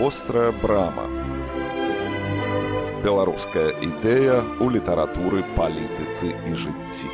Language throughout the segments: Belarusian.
Вострая брама. Беларуская ідэя ў літаратуры, палітыцы і жыцці.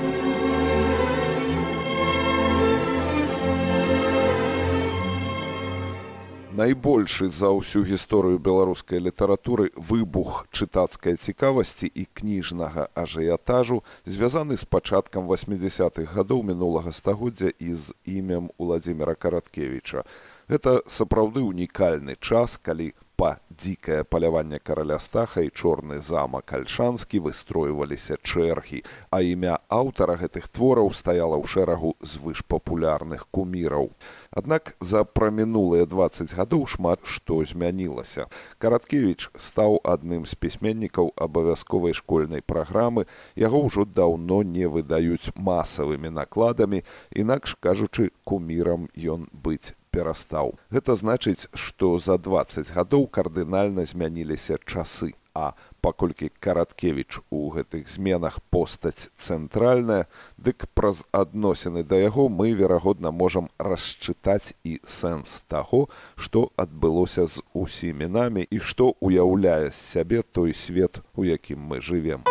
Найбольшы за ўсю гісторыю беларускай літаратуры выбух чытацкай цікавасці і кніжнага ажыятажу звязаны з пачаткам 80-х гадоў мінулага стагоддзя і з імем Уладзіміра Караткевіча. Гэта сапраўды унікальны час, калі па дзікае паляванне караля Стаха і чорны замак Альшанскі выстройваліся чэргі, а імя аўтара гэтых твораў стаяла ў шэрагу звышпапулярных куміраў. Аднак за прамінулыя 20 гадоў шмат што змянілася. Караткевіч стаў адным з пісьменнікаў абавязковай школьнай праграмы, яго ўжо даўно не выдаюць масавымі накладамі, інакш кажучы, кумірам ён быць перастаў. Гэта значыць, што за 20 гадоў кардынальна змяніліся часы, а паколькі Караткевіч у гэтых зменах постаць цэнтральная, дык праз адносіны да яго мы, верагодна, можам расчытаць і сэнс таго, што адбылося з усімі намі і што уяўляе з сябе той свет, у якім мы жывем.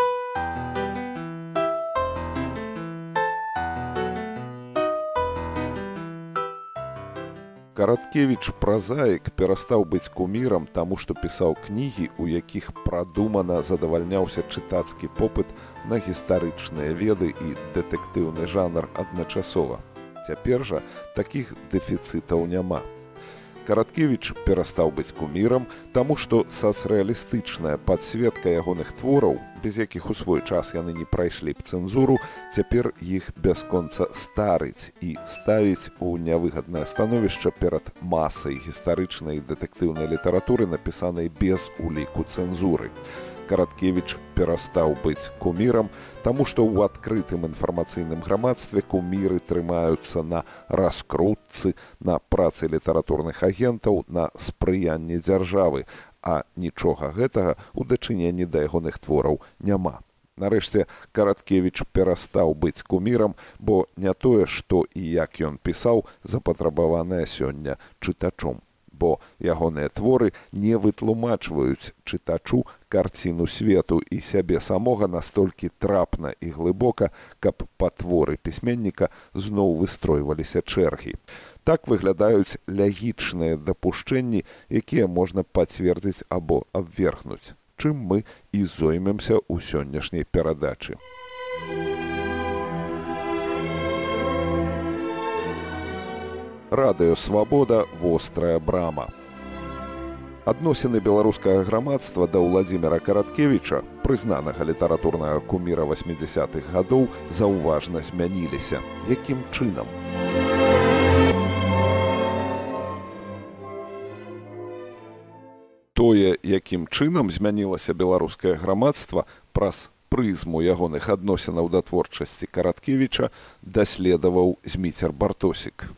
Караткевіч празаік перастаў быць кумірам, таму што пісаў кнігі, у якіх прадумана задавальняўся чытацкі попыт на гістарычныя веды і дэтэктыўны жанр адначасова. Цяпер жа такіх дэфіцытаў няма. Караткевіч перастаў быць кумірам, таму што сацрэалістычная падсветка ягоных твораў, без якіх у свой час яны не прайшлі б цэнзуру, цяпер іх бясконца старыць і ставіць у нявыгаднае становішча перад масай гістарычнай і дэтэктыўнай літаратуры, напісанай без уліку цэнзуры. Караткевіч перастаў быць кумірам, таму што ў адкрытым інфармацыйным грамадстве куміры трымаюцца на раскрутцы, на працы літаратурных агентаў, на спрыянні дзяржавы, а нічога гэтага ў дачыненні да ягоных твораў няма. Нарэшце, Караткевіч перастаў быць кумірам, бо не тое, што і як ён пісаў, запатрабаванае сёння чытачом. Бо ягоныя творы не вытлумачваюць чытачу карціну свету і сябе самога настолькі трапна і глыбока, каб па творы пісьменніка зноў выстройваліся чэргі. Так выглядаюць лягічныя дапушчэнні, якія можна пацвердзіць або абвергнуць, чым мы і зоймемся ў сённяшняй перадачы. Радыё Свабода, вострая брама. Адносіны беларускага грамадства да Уладзіміра Караткевіча, прызнанага літаратурнага куміра 80-х гадоў, заўважна змяніліся. Якім чынам? Тое, якім чынам змянілася беларускае грамадства, праз прызму ягоных адносінаў да творчасці Караткевіча даследаваў Зміцер Бартосік.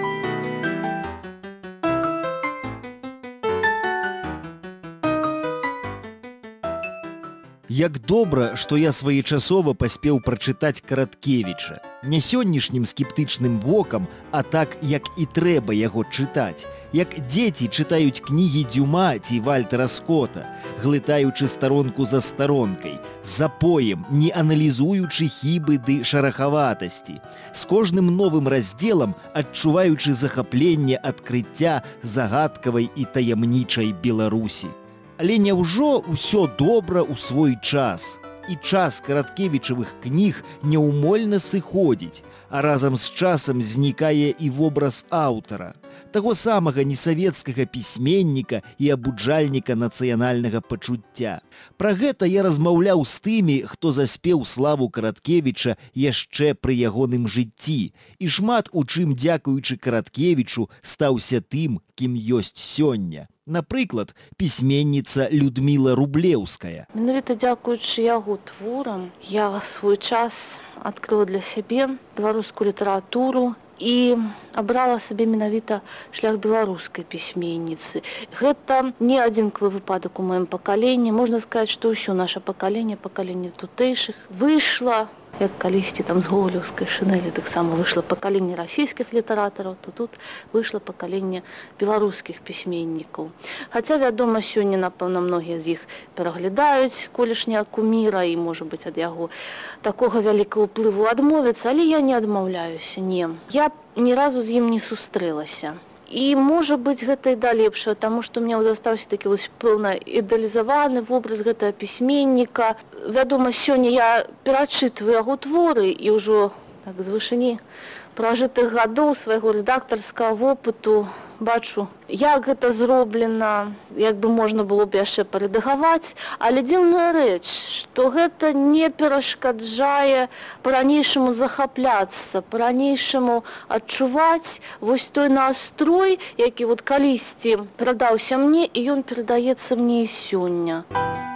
Як добра, што я своечасова паспеў прачытаць Караткевіча. Не сённяшнім скептычным вокам, а так, як і трэба яго чытаць. Як дзеці чытаюць кнігі Дюма ці Вальтера Скотта, глытаючы старонку за старонкай, запоем, не аналізуючы хібы ды шарахаватасці. З кожным новым раздзелам адчуваючы захапленне адкрыцця загадкавай і таямнічай Беларусі. Але няўжо ўсё добра ў свой час? І час караткевічавых кніг няўмольна сыходзіць, а разам з часам знікае і вобраз аўтара, таго самага несавецкага пісьменніка і абуджальніка нацыянальнага пачуцця. Пра гэта я размаўляў з тымі, хто заспеў славу Караткевіча яшчэ пры ягоным жыцці, і шмат у чым дзякуючы Караткевічу стаўся тым, кім ёсць сёння. Напрыклад, пісьменніца Людміла Рублеўская. Менавіта дзякуючы яго творам я свой час адкрыла для сябе беларускую літаратуру і абрала сабе менавіта шлях беларускай пісьменніцы. Гэта не адзінкавы выпадак у маім пакаленні. Можна сказаць, што ўсё наша пакаленне тутэйшых, выйшла Як калісьці там з гоголеўскай шынелі таксама выйшла пакаленне расійскіх літаратараў, то тут выйшла пакаленне беларускіх пісьменнікаў. Хаця, вядома, сёння, напэўна, многія з іх пераглядаюць колішняга куміра і, можа быць, ад яго такога вялікага ўплыву адмовіцца, але я не адмаўляюся, не. Я ні разу з ім не сустрэлася. І, можа быць, гэта і да лепшае, таму што ў мяне застаўся такі пэўна ідэалізаваны вобраз гэтага пісьменніка. Вядома, сёння я перачытваю яго творы і ўжо так з вышыні пражытых гадоў свайго рэдактарскага вопыту бачу, як гэта зроблена, як бы можна было б яшчэ парэдагаваць, але дзіўная рэч, што гэта не перашкаджае па-ранейшаму захапляцца, па-ранейшаму адчуваць вось той настрой, які калісьці перадаўся мне, і ён перадаецца мне і сёння.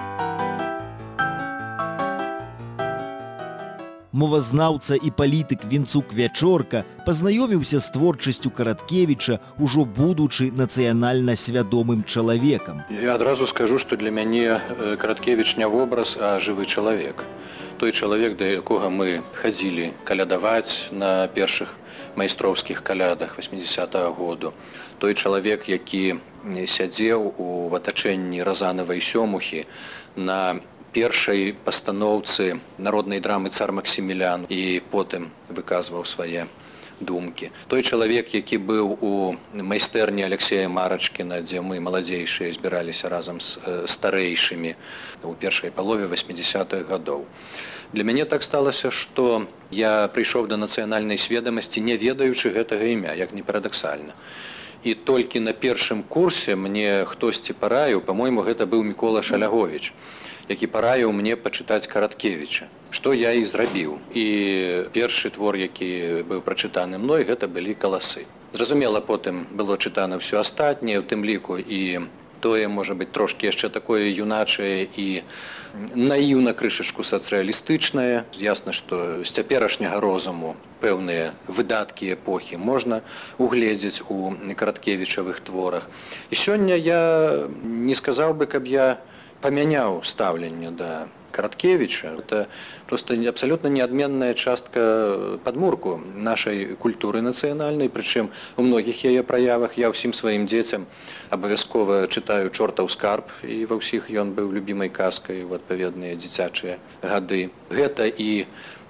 Мовазнаўца і палітык Вінцук Вячорка пазнаёміўся з творчасцю Караткевіча, ужо будучы нацыянальна свядомым чалавекам. Я адразу скажу, што для мяне Караткевіч не вобраз, а жывы чалавек. Той чалавек, да якога мы хадзілі калядаваць на першых майстроўскіх калядах 80-го году. Той чалавек, які сядзеў у атачэнні Разанавай Сёмухі на першай пастаноўцы народнай драмы «Цар Максімілян» і потым выказваў свае думкі. Той чалавек, які быў у майстэрні Алексея Марачкіна, дзе мы, маладзейшыя, збіраліся разам з старэйшымі у першай палове 80-х гадоў. Для мяне так сталася, што я прыйшоў да нацыянальнай сведамасці, не ведаючы гэтага імя, як не парадаксальна. І толькі на першым курсе мне хтосьці параіў, па-мойму, гэта быў Мікола Шаляговіч, які параіў мне пачытаць Караткевіча, што я і зрабіў. І першы твор, які быў прачытаны мной, гэта былі «Каласы». Зразумела, потым было чытана ўсё астатняе, у тым ліку і тое, можа быць, трошкі яшчэ такое юначае і наіўна крышачку сацыялістычнае. Ясна, што з цяперашняга розуму пэўныя выдаткі эпохі можна угледзець у Караткевічавых творах. І сёння я не сказаў бы, каб я памяняў стаўленне да Караткевіча. Это просто абсалютна неадменная частка падмурку нашай культуры нацыянальнай, прычым у многіх яе праявах. Я ўсім сваім дзецям абавязкова чытаю «Чортаў скарб», і ва ўсіх ён быў любімай казкай у адпаведныя дзіцячыя гады. Гэта і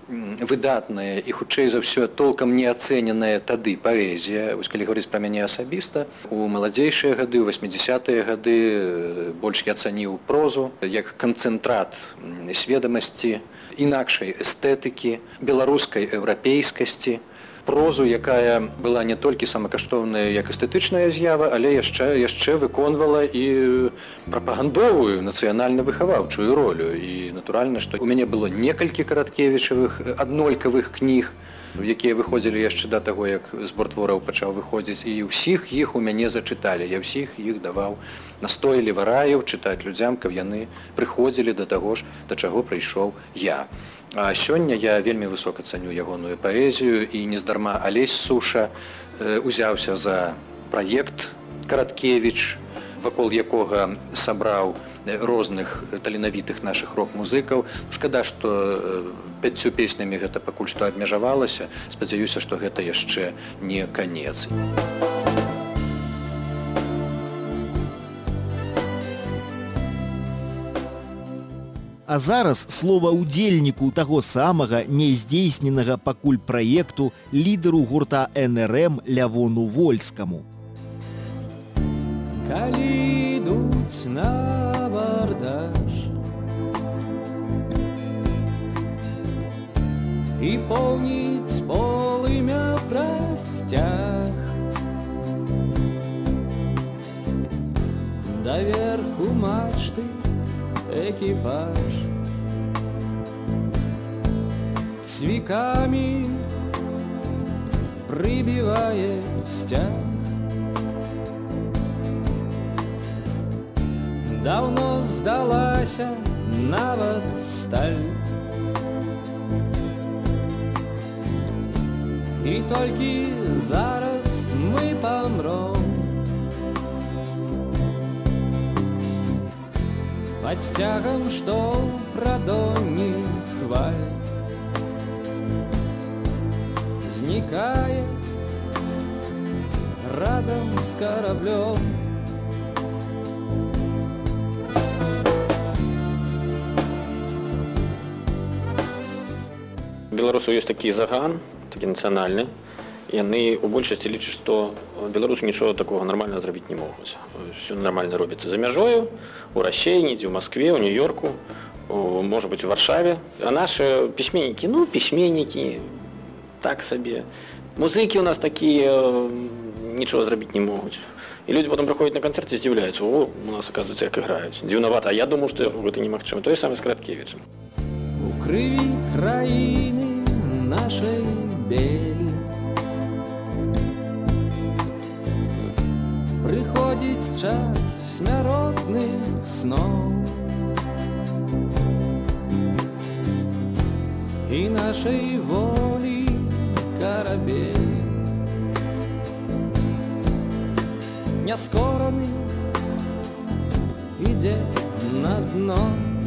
выдатная і, хутчэй за ўсё, толкам не ацэненая тады паэзія. Вось калі гаварыць пра мяне асабіста, у маладзейшыя гады, у 80-е гады больш я цаніў прозу як канцэнтрат сведамасці, інакшай эстэтыкі, беларускай еўрапейскасці, прозу, якая была не толькі самакаштоўная як эстэтычная з'ява, але яшчэ выконвала і прапагандовую нацыянальна-выхаваўчую ролю. І натуральна, што у мяне было некалькі Караткевічавых аднолькавых кніг, якія выходзілі яшчэ да таго, як збор твораў пачаў выходзіць, і ўсіх іх у мяне зачыталі. Я ўсіх іх даваў, настойліва раіў чытаць людзям, каб яны прыходзілі да таго ж, да чаго прыйшоў я. А сёння я вельмі высока цаню ягоную паэзію, і нездарма Алесь Суша узяўся за праект Караткевіч, вакол якога сабраў розных таленавітых нашых рок-музыкаў. Шкада, што 5 песнямі гэта пакуль што абмежавалася. Спадзяюся, што гэта яшчэ не канец. А зараз слова ўдзельніку таго самага няздзейсненага пакуль праекту лідару гурта НРМ Лявону Вольскаму. Калі ідуць на абардаж і поўніць полымя прасцяг, даверху мачты экіпаж цвікамі прыбівае сцяг. Даўно здалася нават сталь, і толькі зараз мы памром пад сцягам, што прадонні хваль. зникает разом с кораблем. Беларусаў ёсць такі заган, такі нацыянальны, і яны ў большасці лічаць, што беларусы нічога такога нармальна зрабіць не могуць. Все нормально робіцца за мяжою, у Расіі, недзе ў Маскве, ў Нью-Йорку, можа быць у Варшаве. А нашы пісьменнікі, пісьменнікі, так сабе. Музыкі ў нас такія, нічога зрабіць не могуць. І людзі потым прыходзяць на канцэрт і здзіўляюцца: о, у нас, оказывается, як іграюць. Дзіўнавата, а я думаю, што гэта немагчыма. Тое самае з Краткевічам. У крыві краіны нашай белі прыходзіць час смяротных сноў, і нашай волі карабель няскораны ідзе на дно.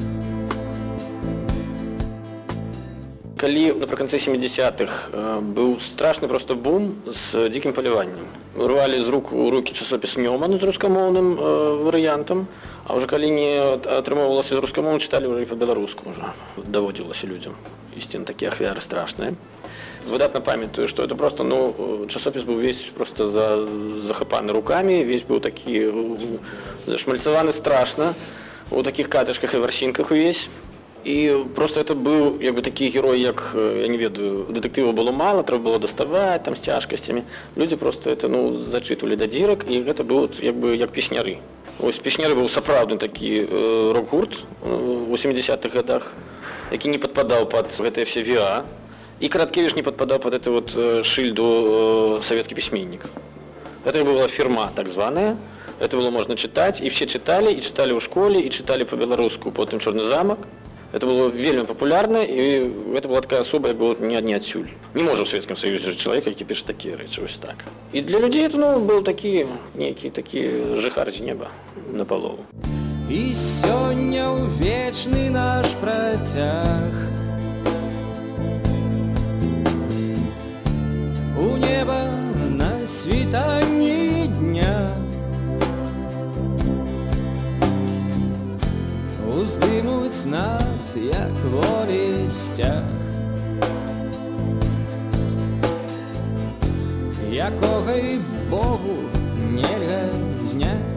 Калі напрыканцы 70-х быў страшны проста бум з дзікім паляваннем. Урвалі з рук у рукі часопіс «Нёман» з рускамоўным варыянтам, а ўжо калі не атрымоўвалася з рускамоўным, чыталі ўжо і па-беларуску. Даводзілася людзям ісці на такія ахвяры страшныя. Выдатна памятаю, што это просто, часопіс быў весь просто захапаны рукамі, весь быў такі зашмальцаваны страшна, у такіх катышках і варсінках увесь. І просто это быў такі герой, як, я не ведаю, дэтэктываў было мала, трэба было даставаць там з цяжкасцямі. Людзі просто это, зачытвалі да дзірак, і гэта быў як песняры. Ось песняры быў сапраўдны такі рок-гурт у 70-х годах, які не падпадаў пад гэтыя все ВА, і Краткевіч не падпадаў пад эту шыльду «Савецкі пісьменнік». Гэта была фірма так званая, это было можна чытаць, і все чыталі, і чыталі ў школе, і чыталі па-беларуску, потым «Чорны замак». Это было вельмі папулярна, і гэта была такая асоба, як было не адсюль. Не можа ў Савецкім Саюзе жыць чалавек, які піша такія рэчы, вось так. І для людзей это, быў такі, нейкі такі жыхар з неба напалову. І сёння ў вечны наш працяг у неба на світанні дня уздымуць нас, як волі сцяг, якога і Богу нельга зняць.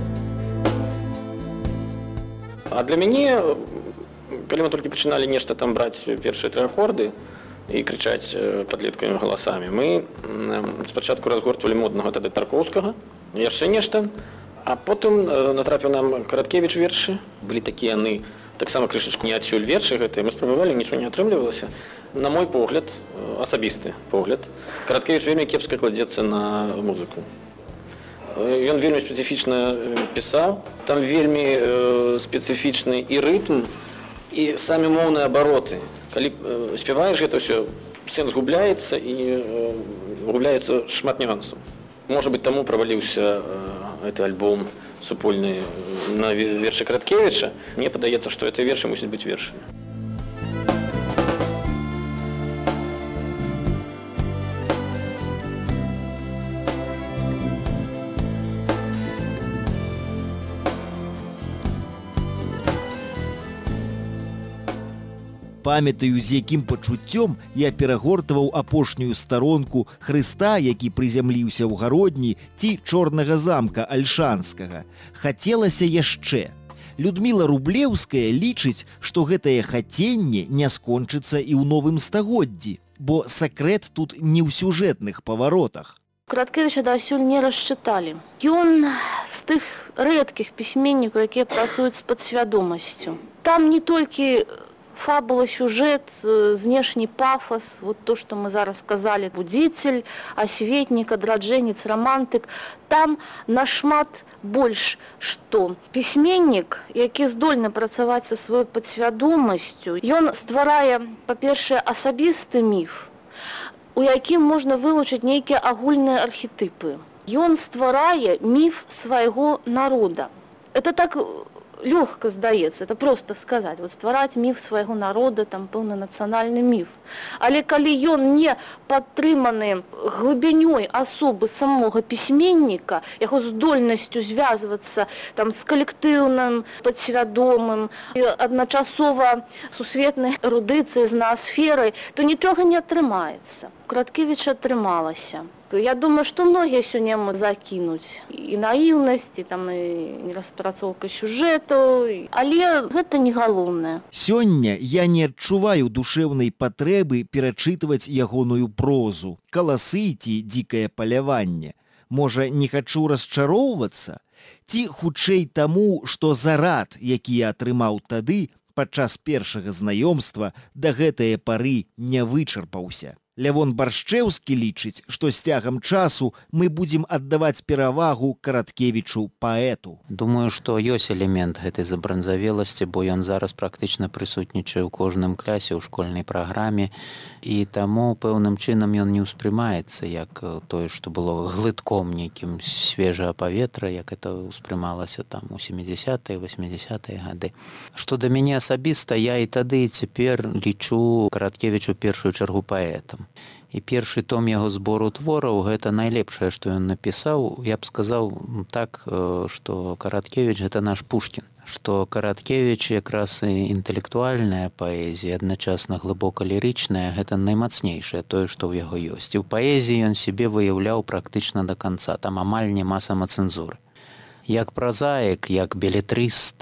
А для мяне, калі мы толькі пачыналі нешта там браць першыя 3 акорды і крычаць падлеткавымі галасамі, мы спачатку разгортвалі моднага тады Таркоўскага, яшчэ нешта. А потым натрапіў нам Караткевіч вершы. Былі такія яны, таксама крышачку не адсюль вершы гэтыя. Мы спрабавалі, нічого не атрымлівалася. На мой погляд, асабісты погляд, Караткевіч вельмі кепска кладзецца на музыку. Ён вельмі спецыфічна пісаў, там вельмі спецыфічны і рытм, і самі моўныя абароты. Калі спяваеш гэта ўсё, сэнс губляецца, і губляецца шмат нюансаў. Можа быць, таму праваліўся гэты альбом супольны на вершы Краткевіча. Мне падаецца, што гэтыя вершы мусяць быць вершамі. Памятаю, з якім пачуццём я перагортваў апошнюю старонку Хрыста, які прызямліўся ў гародні, ці Чорнага замка Альшанскага. Хацелася яшчэ. Людміла Рублеўская лічыць, што гэтае хаценне не скончыцца і ў новым стагоддзі, бо сакрэт тут не ў сюжэтных паваротах. Краткевіча дасюль не расчыталі. Ён з тых рэдкіх пісьменнікаў, якія працуюць з падсвядомасцю. Там не толькі фабула, сюжет, знешні пафос, вот то, что мы зараз сказали, будзіцель, асветнік, адраджэнец, романтык. Там нашмат больш што. Пісьменнік, які здольны працаваць са сваёй падсвядомасцю, ён стварае, па-першае, асабісты міф, у якім можна вылучыць нейкія агульныя архетыпы. Ён стварае міф свайго народа. Это так лёгка здаецца, это просто сказаць, вот ствараць міф свайго народа, там пэўны нацыянальны міф. Але калі ён не падтрыманы глыбінёй асобы самога пісьменніка, яго здольнасцю звязвацца там з калектыўным, падсвядомым і адначасова сусветнай эрудыцыяй, з ноосферай, то нічога не атрымаецца. У Караткевіча атрымалася. Я думаю, што многія сёння могуць закінуць і наіўнасць, і там і нераспрацоўка сюжэтаў, але гэта не галоўнае. Сёння я не адчуваю душэўнай патрэбы перачытваць ягоную прозу, каласы ці дзікае паляванне. Можа, не хачу расчароўвацца? Ці хутчэй таму, што зарад, які я атрымаў тады, падчас першага знаёмства, да гэтае пары не вычарпаўся. Лявон Баршчэўскі лічыць, што з цягам часу мы будзем аддаваць перавагу Караткевічу паэту. Думаю, што ёсць элемент гэтай забранзавеласці, бо ён зараз практычна прысутнічае ў кожным класе ў школьнай праграме, і таму пэўным чынам ён не ўспрымаецца як тое, што было глытком нейкім свежага паветра, як это ўспрымалася там у 70-е, 80-е гады. Што да мяне асабіста, я і тады і цяпер лічу Караткевіч у першую чаргу паэтам. І першы том яго збору твораў гэта найлепшае, што ён напісаў. Я б сказаў так, што Караткевіч гэта наш Пушкін, што Караткевіч якраз і інтэлектуальная паэзія, адначасна глыбока лірычная, гэта наймацнейшае тое, што ў яго ёсць. І ў паэзіі ён сябе выяўляў практычна да канца, там амаль няма самацэнзуры. Як празаік, як белетрыст,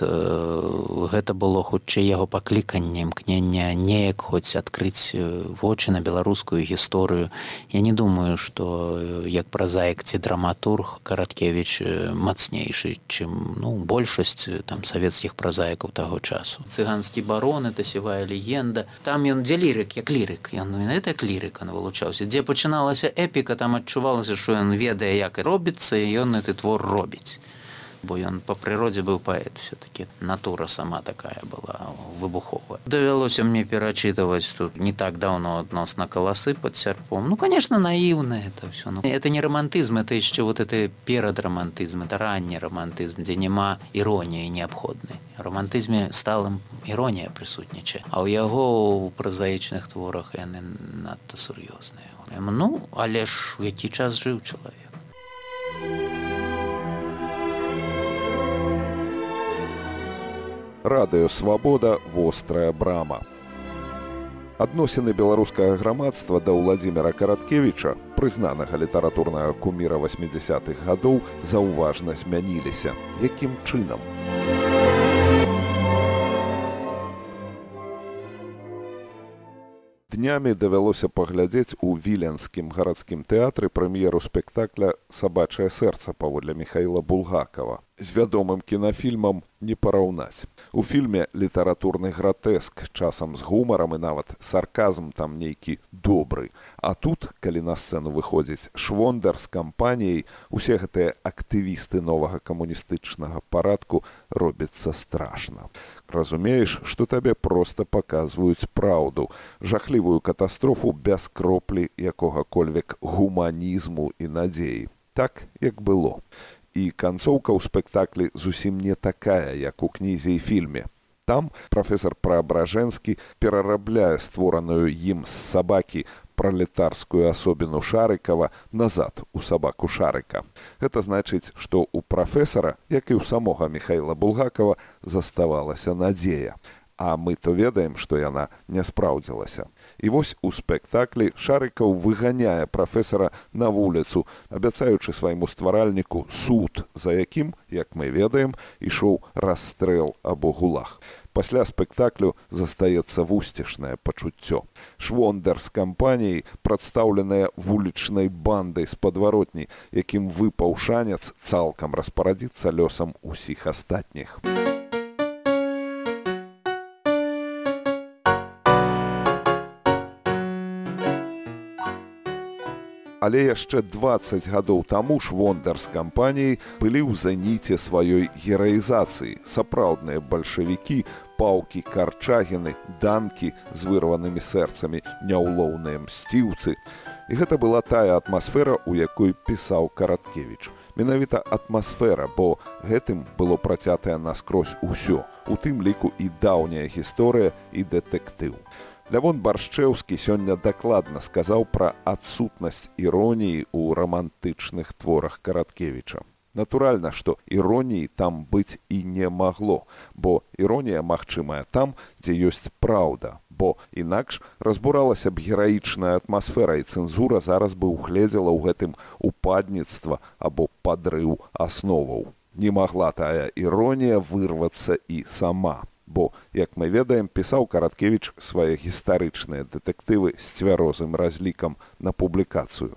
гэта было хутчэй яго пакліканне, імкнення неяк хоць адкрыць вочы на беларускую гісторыю. Я не думаю, што як празаік ці драматург Караткевіч мацнейшы, чым большасць там савецкіх празаікаў таго часу. Цыганскі барон, это сівая легенда. Там ён дзе лірык, як лірык. Ён менавіта як лірык вылучаўся. Дзе пачыналася эпіка, там адчувалася, што ён ведае, як робіцца, і ён гэты твор робіць. Бо ён па прыродзе быў паэт, все-таки натура сама такая была выбуховая. Давялося мне перачытываць тут не так даўно адносна каласы пад сярпом. Конечно, наіўна это все. Это не романтызм, это яшчэ вот это перадрамантызм, это ранні романтызм, дзе няма іроніі неабходнай. У романтызме сталым іронія прысутнічае, а ў яго ў празаічных творах яны надта сур'ёзныя. Але ж у які час жыў чалавек. Радыё Свабода, вострая брама. Адносіны беларускага грамадства да Ўладзіміра Караткевіча, прызнанага літаратурнага куміра 80-х гадоў, заўважна змяніліся. Якім чынам? Днямі давялося паглядзець у Віленскім гарадскім тэатры прэм'еру спектакля «Сабачае сэрца» паводле Міхаіла Булгакова. З вядомым кінафільмам не параўнаць. У фільме літаратурны гратэск, часам з гумарам і нават сарказм там нейкі добры. А тут, калі на сцэну выходзіць Швондар з кампаніяй, усе гэтыя актывісты новага камуністычнага парадку робіцца страшна. Разумееш, што табе проста паказваюць праўду, жахлівую катастрофу без кроплі якога-кольвек гуманізму і надзеі. Так, як было. І канцоўка ў спектаклі зусім не такая, як у кнізе і фільме. Там прафесар Праабражэнскі перарабляе створаную ім з сабакі пралетарскую асобіну Шарыкава назад у сабаку Шарыка. Гэта значыць, што ў прафесара, як і ў самога Міхаіла Булгакова, заставалася надзея. А мы то ведаем, што яна не спраўдзілася. І вось у спектаклі Шарыкаў выганяе прафесара на вуліцу, абяцаючы свайму стваральніку суд, за якім, як мы ведаем, ішоў расстрэл або гулаг. Пасля спектаклю застаецца вусцішнае пачуццё. Швондар з кампаніяй, прадстаўленая вулічнай бандай з падваротні, якім выпаў шанец цалкам распарадзіцца лёсам усіх астатніх. Але яшчэ 20 гадоў таму Швондар з кампаніяй былі ў зэніце сваёй гераізацыі. Сапраўдныя бальшавікі, паўкі, карчагіны, данкі з вырванымі сэрцамі, няўлоўныя мсціўцы. І гэта была тая атмасфера, у якой пісаў Караткевіч. Менавіта атмасфера, бо гэтым было працятае наскрозь усё, у тым ліку і даўняя гісторыя, і дэтэктыў. Лявон Баршчэўскі сёння дакладна сказаў пра адсутнасць іроніі ў рамантычных творах Караткевіча. Натуральна, што іроніі там быць і не магло, бо іронія магчымая там, дзе ёсць праўда, бо інакш разбуралася б гераічная атмасфера, і цэнзура зараз бы угледзела ў гэтым упадніцтва або падрыў асноваў. Не магла тая іронія вырвацца і сама, бо, як мы ведаем, пісаў Караткевіч свае гістарычныя дэтэктывы з цвярозым разлікам на публікацыю.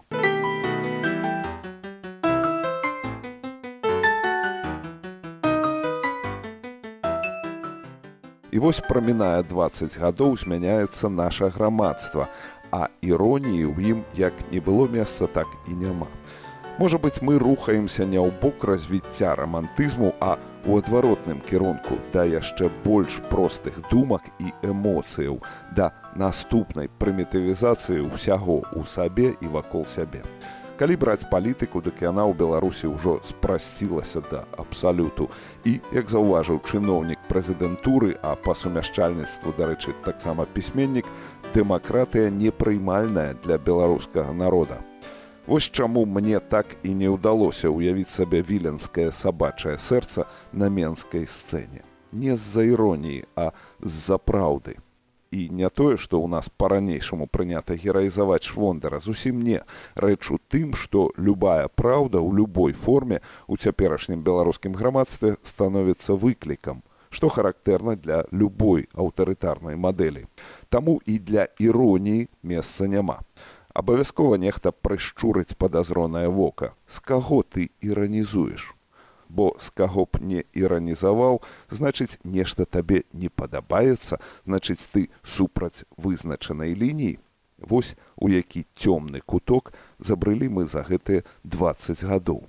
І вось прамінае 20 гадоў, змяняецца наша грамадства, а іроніі ў ім як не было месца, так і няма. Можа быць, мы рухаемся не ў бок развіцця рамантызму, а ў адваротным кірунку, да яшчэ больш простых думак і эмоцыяў, да наступнай прымітывізацыі ўсяго ў сабе і вакол сябе. Калі браць палітыку, дык яна ў Беларусі ўжо спрасцілася да абсалюту. І, як заўважыў чыноўнік прэзідэнтуры, а па сумяшчальніцтву, дарэчы, таксама пісьменнік, дэмакратыя непрыймальная для беларускага народа. Вось чаму мне так і не ўдалося ўявіць сабе віленскае сабачае сэрца на менскай сцэне. Не з-за іроніі, а з-за праўды. І не тое, што ў нас па-ранейшаму прынята гераізаваць Швондара, зусім не. Рэч у тым, што любая праўда ў любой форме ў цяперашнім беларускім грамадстве становіцца выклікам, што характэрна для любой аўтарытарнай мадэлі. Таму і для іроніі месца няма. Абавязкова нехта прышчурыць падазронае вока. З каго ты іранізуеш? Бо з каго б не іранізаваў, значыць, нешта табе не падабаецца, значыць, ты супраць вызначанай лініі. Вось у які цёмны куток забрылі мы за гэтыя 20 гадоў.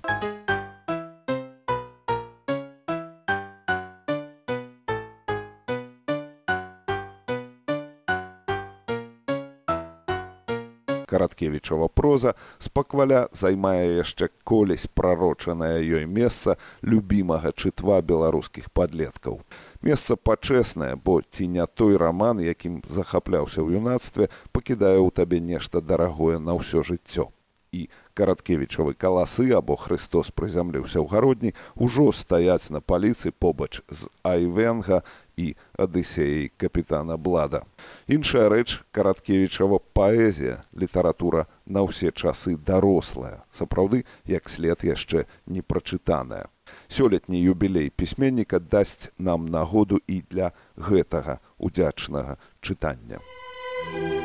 Караткевічава проза спакваля займае яшчэ колісь прарочанае ёй месца любімага чытва беларускіх падлеткаў. Месца пачэснае, бо ці не той раман, якім захапляўся ў юнацтве, пакідае ў табе нешта дарагое на ўсё жыццё. І Караткевічавы каласы або Хрыстос прызямліўся ў гародні ўжо стаяць на паліцы побач з Айвенга і Адысеяй капітана Блада. Іншая рэч — Караткевічава паэзія, літаратура на ўсе часы дарослая, сапраўды, як след яшчэ не прачытаная. Сёлетні юбілей пісьменніка дасць нам нагоду і для гэтага удзячнага чытання.